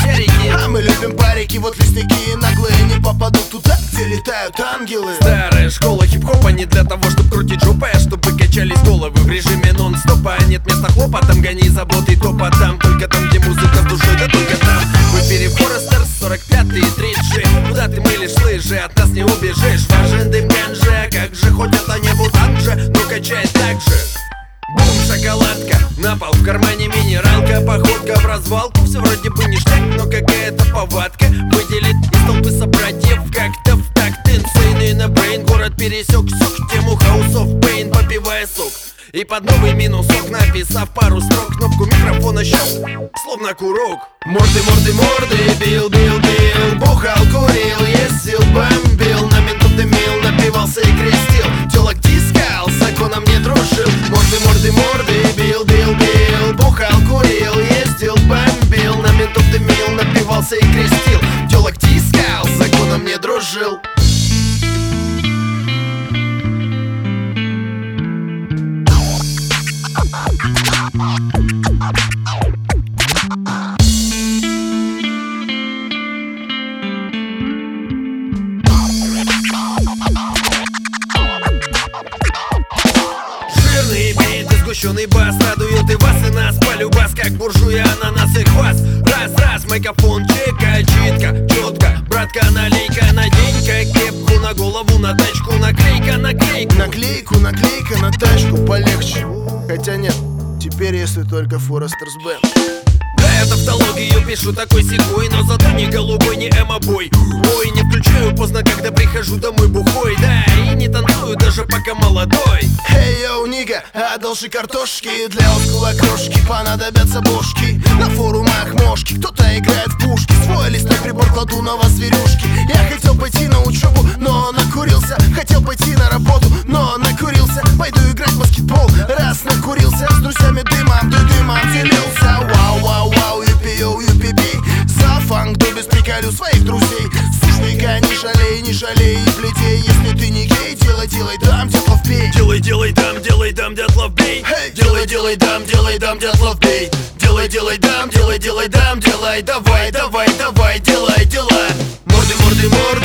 истерики. А мы любим парики, вот лесники наглые не попадут туда, где летают ангелы. Старая школа хип-хопа не для того, чтобы крутить жопы, а чтобы качались головы в режиме нон-стопа. Нет места хлопотам, гони заботы и топотам. Только там, где музыка с душой, да только там. В эфире Форестер, 45-й и 3G. Куда ты мылишь лыжи, от нас не убежишь. Важен дым ганжи, а как же, хоть это не бутанжа, но качает так же. Бум, шоколадка, на пол в кармане минералка. Походка в развалку, все вроде бы ништяк, но какая-то повадка выделит из толпы собратьев как-то в такт. Insane на брейн, город пересек сок, тему House of Pain, попивая сок. И под новый минусок, написав пару строк, кнопку микрофона щелк, словно курок. Морды, морды, морды, бил, бил, бил. Бухал, курил, ездил, бомбил. На ментов дымил, напивался и крестил. Телок тискал, законом не дружил. Морды, морды, морды, бил, бил, бил. Бухал, курил, ездил, бомбил. На ментов дымил, напивался и крестил. Телок тискал, законом не дружил. Жирные биты, сгущенный бас радует и вас, и нас. Полюбас, как буржуя, ананас и квас. Раз-раз, микрофон, чека, читка, четко. Братка, налейка, надень-ка кепку на голову, на тачку, наклейка, наклейку. Наклейку, наклейка на тачку полегче. Хотя нет, теперь если только Форестерс Бэнд. Да, я тавтологию пишу такой-сякой, но зато не голубой, не эмо-бой. Ой, не включаю поздно, когда прихожу домой бухой. Да, и не танцую даже пока молодой. Эй, йоу, нига, одолжи картошки. Для олдскула крошки понадобятся бошки. На форумах мошки, кто-то играет в пушки. Свой листок прибор кладу на вас зверюшки. Я хотел пойти на учебу, но накурился. Хотел пойти на работу, но накурился. Пойду играть в баскетбол, раз накурился. С друзьями дымом делился. Вау, вау, вау, юпи-йоу, юпи-би. За фанк без приколю своих друзей. Сушника не жалей, не жалей и плетей. Если ты не гей, делай, делай, дам, Дятлов бей. Делай, дам, Дятлов бей. Делай, дам, Дятлов бей. Делай, дам, дам, делай, давай, давай, давай, делай дела. Морды, морды, морды.